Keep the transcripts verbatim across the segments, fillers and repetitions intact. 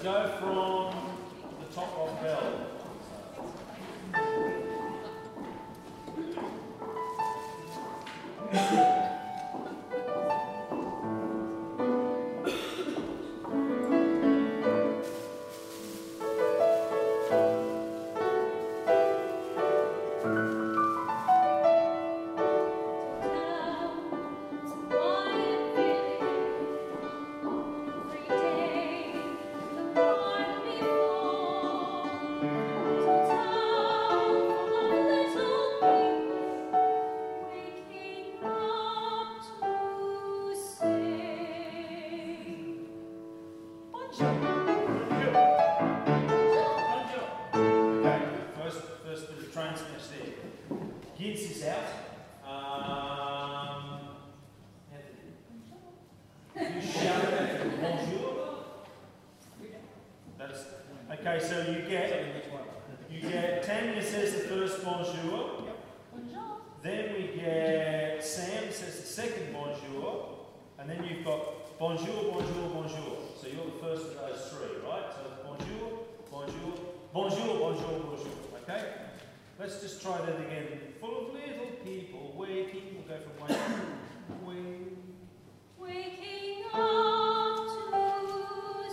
go from the top of bell. Okay, so you get, you get Tanya says the first bonjour, then we get Sam says the second bonjour, and then you've got bonjour, bonjour, bonjour. So you're the first of those three, right? So bonjour, bonjour, bonjour, bonjour, bonjour. Okay? Let's just try that again. Full of little people waking. We'll go from waking. Wake. Waking up to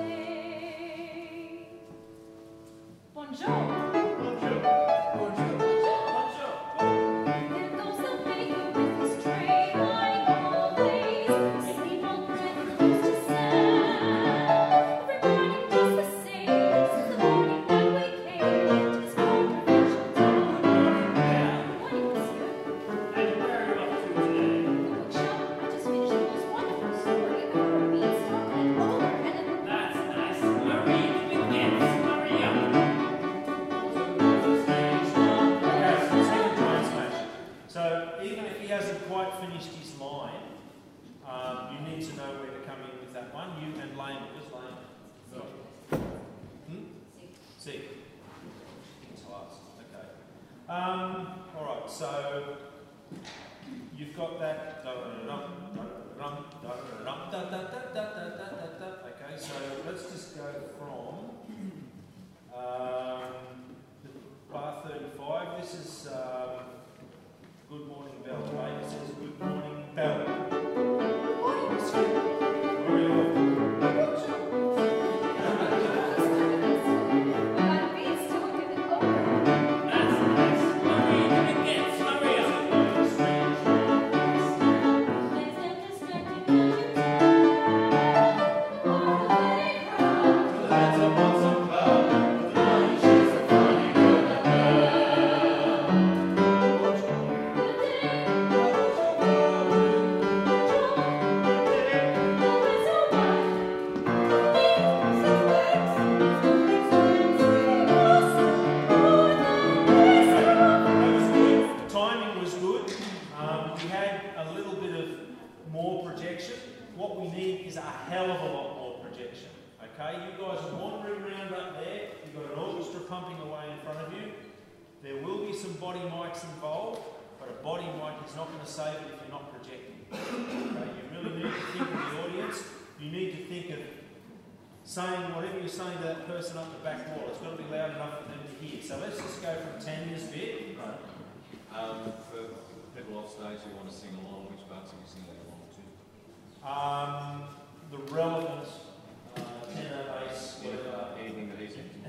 say bonjour. Bonjour. Bonjour. Bonjour. There goes the baker with his tray like always. Sleep on bread close to Sam. Every morning just the same since the morning that we came to this controversial town. Good morning, monsieur. And where are you up to today? The bookshop. I just finished the most wonderful story about a beanstalk and an ogre and an That's nice. Marie begins. Hurry up. Okay, so second giant smash. So even if he hasn't quite finished his line, um, you need to know where to come in with that one. You and Lane. Where's Lane? Hmm? C. It's last. Okay. Um, all right. So you've got that. Okay. So let's just go from um, bar thirty-five. This is um, Good Morning Bell. Right? It says Good Morning Bell. Morning, monsieur. Where are you off? That's nice. Marie begins. Hurry up. That's a awesome club. She's a funny girl. Timing was good. Um, we had a little bit of more projection. What we need is a hell of a lot more projection. Okay, you guys are wandering around up there. You've got an orchestra pumping away in front of you. There will be some body mics involved, but a body mic is not going to save it if you're not projecting. Okay, you really need to think of the audience. You need to think of saying whatever you're saying to that person up the back wall. It's got to be loud enough for them to hear. So let's just go from Tanya's bit. Um, for people off stage who want to sing along, which parts are you singing along to? Um, the relevant uh, tenor, bass, whatever. Anything that he's into.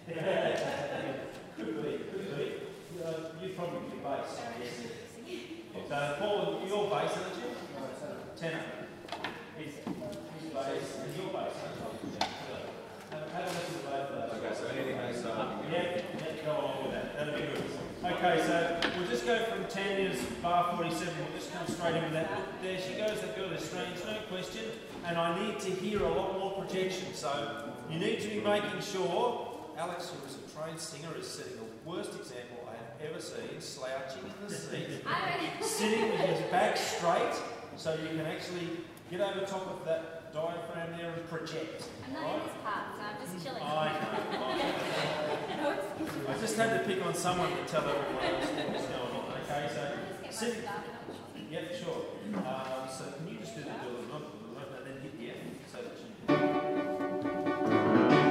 Could be, could be. Uh, you'd probably be bass, I guess. So, Paul, you're bass, aren't you? Tenor. He's, he's bass, and you're bass, aren't you? Have, have a listen to both of those. Okay, so anything they say. Yeah, yeah, go along with that. That'll be good. Okay, so we'll just go from Tanya's bar forty-seven. We'll just come straight in with that. Look, there she goes. That girl is strange, no question. And I need to hear a lot more projection. So you need to be making sure. Alex, who is a trained singer, is setting the worst example I have ever seen, slouching in the seat, sitting with his back straight, so you can actually get over top of that diaphragm there and project. I'm not right? in this part, so I'm just chilling. I know. I just had to pick on someone to tell everyone else what was going on. Okay, so sit. Yeah, sure. Um, so can you just do the do and then hit the F so that you.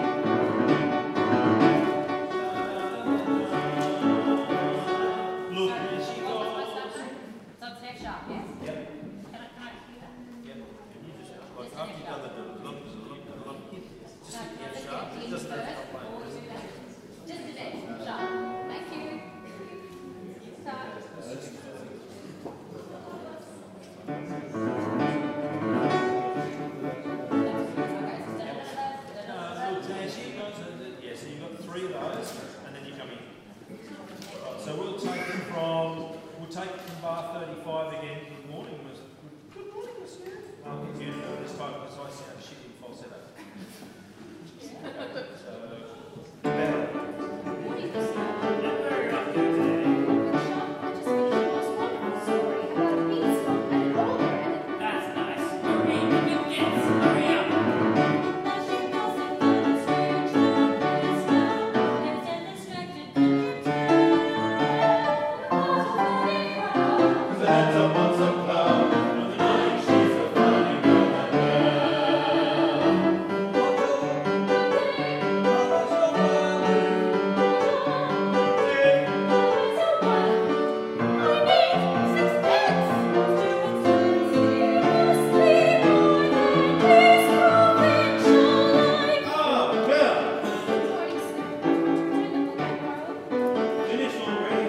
After you've done the look, look, look, just hit the F sharp. It doesn't have to stop playing. Just a bit. Sharp. Thank you. Start. Uh, look, there she goes. Yeah, so you've got three of those, and then you come in. Right, so we'll take it from, we'll take it from bar thirty-five again. Good morning, Miss. Good morning, Miss. I'll get you to this time because I sound shit in falsetto. So, better. Morning, Mister. Very up there today. That's nice. Hurry, you get, hurry up. That's a once a cloud. She's a funny girl. Oh, girl, finished already.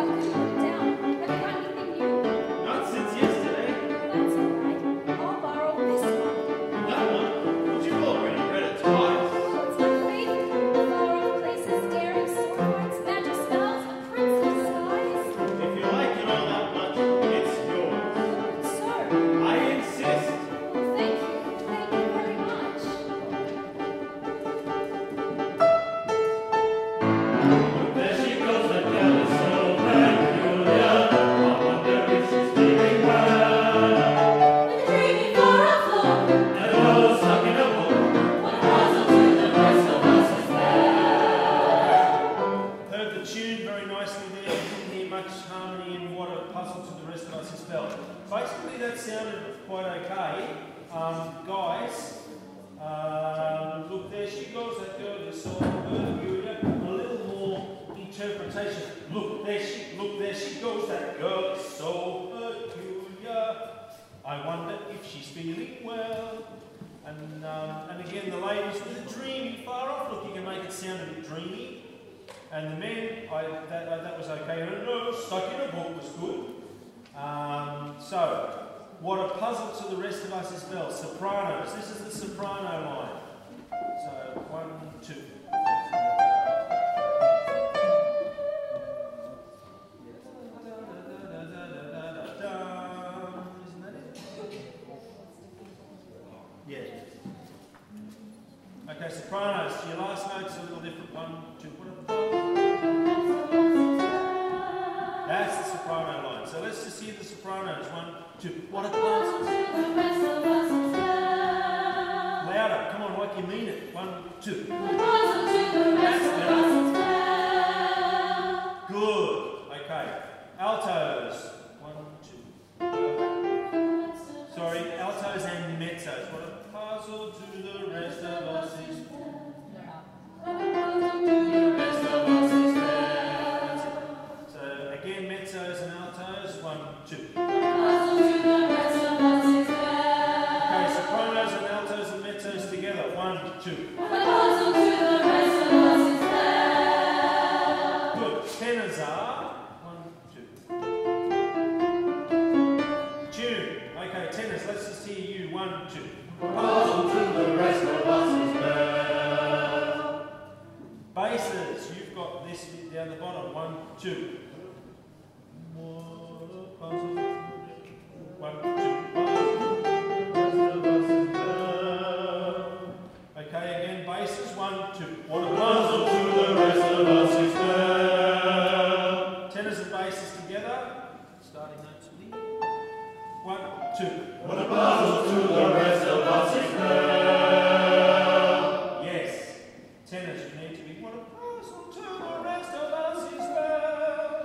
Not since yesterday. That one, but you've already read it twice. If you like it all that much, it's yours. I insist. Thank you. Thank you very much. There she goes, that girl is so peculiar. I wonder if she's feeling well. That girl stuck in a book. Heard the tune very nicely there. Didn't hear much harmony and what a puzzle to the rest of us is felt. Basically, that sounded quite okay. Um, guys, uh, look, there she goes, that girl is so peculiar. A little more interpretation. Look, there she, look, there she goes, that girl is so peculiar. I wonder if she's feeling well. And um, and again, the ladies with a dreamy far off. Look, you can make it sound a bit dreamy. And the men, I, that, uh, that was okay. And no, stuck in a book was good. Um, so, what a puzzle to the rest of us as well. Sopranos. This is the soprano line. So, one, two. Isn't that it? Yeah. Okay, sopranos. Your last note's a little different. One, two, what a That's the soprano line. So let's just hear the sopranos. One, two. What a puzzle. Louder. Come on, like you mean it. One, two. That's better. Good. Okay. Altos. One, two. Sorry, altos and mezzos. What a puzzle to the rest of us is. So again, mezzos and altos. One, two. Okay, sopranos and altos and mezzos together. One, two. Good. Tenors are. One, two. Tune. Okay, tenors. Let's just hear you. One, two. Puzzle to the rest of us as well. Basses. You've got this bit down the bottom. One, two. What a puzzle. One, two. Okay, again, basses. One, two. What a puzzle. Puzzle to the rest of us as well. Tenors and basses together. Starting notes with you. One, two. What a puzzle to the rest of us as well. Yes. Tenors, you need to be. What a puzzle to the rest of us as well.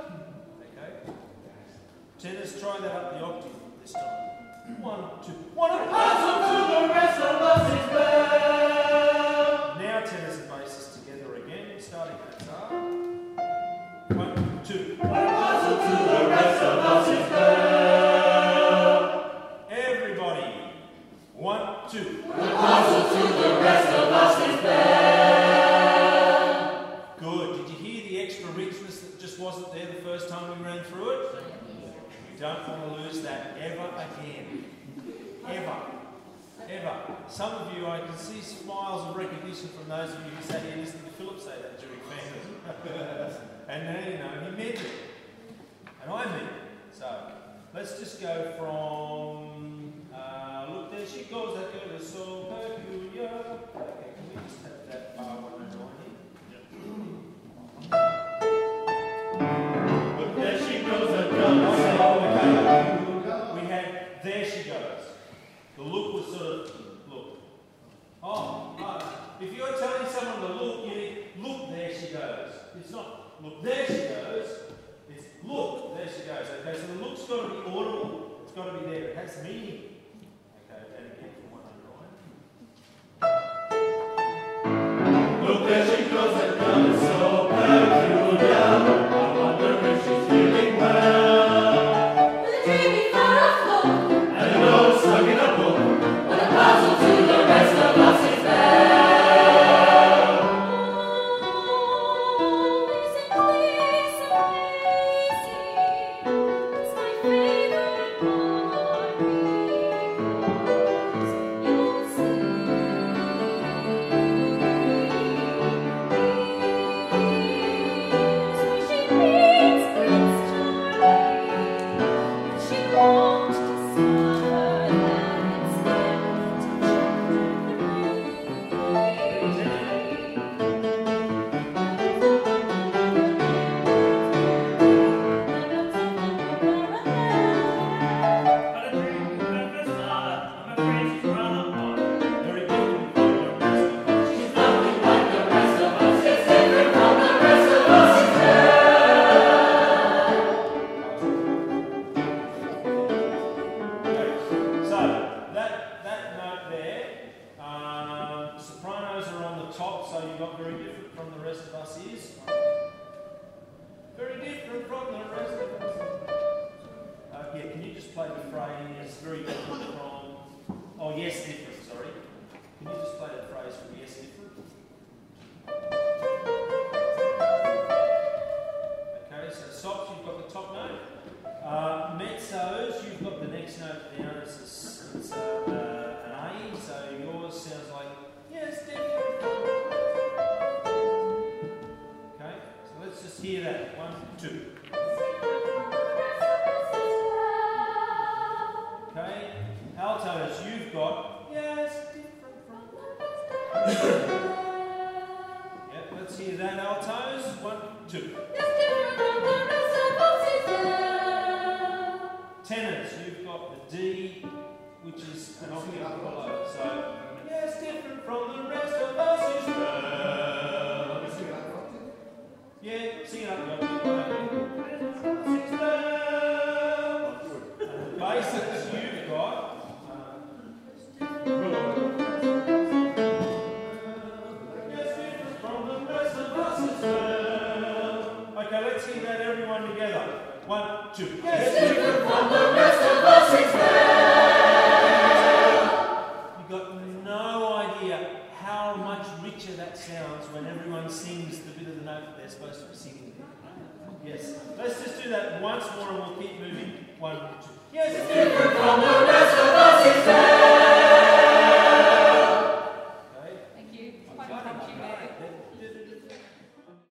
two. The puzzle to the rest of us is there. Good. Did you hear the extra richness that just wasn't there the first time we ran through it? You don't want to lose that ever again. Ever. Ever. Some of you, I can see smiles of recognition from those of you who sat here listening to Philip say that during family. And now you know he meant it. And I meant it. So, let's just go from, uh, look, there she goes, that girl is so peculiar. Okay, can we just have that bar one and on here? Look, there she goes, that girl is so Okay, we had, there she goes. The look was sort of, look. Oh, uh, if you're telling someone to look, you need, look, there she goes. It's not, look, there she goes. It's, look, there she goes. Okay, so the look's got to be audible. It's got to be there. It has meaning. Okay, and again from one hundred. Look, there she goes, that girl is so peculiar. I wonder if she's feeling well. With a dreamy far off look, And a nose stuck in a book. with a puzzle to the rest of us is there. Oh, isn't this amazing? It's my favorite part because you'll see. So she meets Prince Charming. She won't discover that it's them to But a dream of the star, I'm afraid she's rather odd. Very different from the rest of us. She's nothing like the rest of us. She's different from the rest of us. It's Okay, so that that note there, um, sopranos are on the top, so you've got very different from the rest of us is. Very different from the rest of us. Uh, yeah, can you just play the phrase very different from, oh yes, different, sorry. Can you just play that phrase from yes, different? Okay, so sops, you've got the top note. Uh, mezzos, you've got the next note down. It's, a s it's a, uh, an A, so yours sounds like yes, different. Okay, so let's just hear that. One, two. Okay, altos, you've got yes, different from. Yep, let's hear that. Altos. One, two. Tenors, you've got the D, which is an octave below. So, yes, different from the rest of us is well. Yeah, sing it up, go. Six well. And the basses, you've got. Yes, different from the rest of us as well. Okay, let's hear that everyone together. One, two. Yes, different from the rest of us is well. You've got no idea how much richer that sounds when everyone sings the bit of the note that they're supposed to be singing. Yes. Let's just do that once more and we'll keep moving.